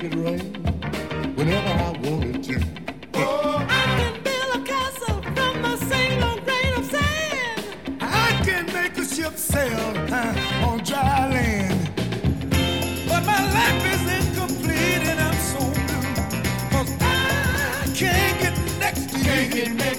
it rain whenever I wanted to. Oh, I can build a castle from a single grain of sand. I can make a ship sail on dry land. But my life is incomplete and I'm so blue, 'cause I can't get next to you.